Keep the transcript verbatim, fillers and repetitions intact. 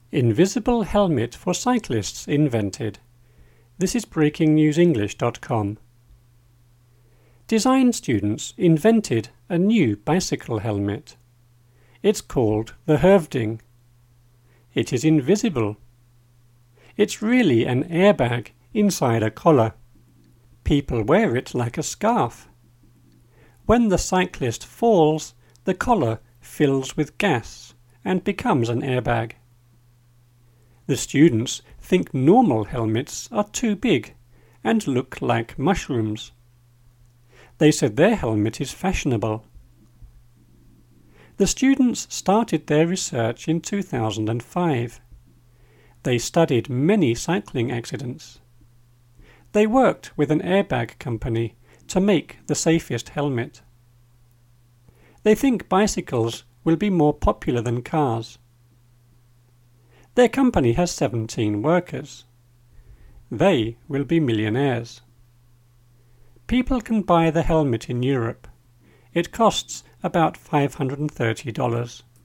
Invisible helmet for cyclists invented. This is breaking news english dot com. Design students invented a new bicycle helmet. It's called the Hoefding. It is invisible. It's really an airbag inside a collar. People wear it like a scarf. When the cyclist falls, the collar fills with gas and becomes an airbag. The students think normal helmets are too big and look like mushrooms. They said their helmet is fashionable. The students started their research in two thousand five. They studied many cycling accidents. They worked with an airbag company to make the safest helmet. They think bicycles will be more popular than cars. Their company has seventeen workers. They will be millionaires. People can buy the helmet in Europe. It costs about five hundred thirty dollars.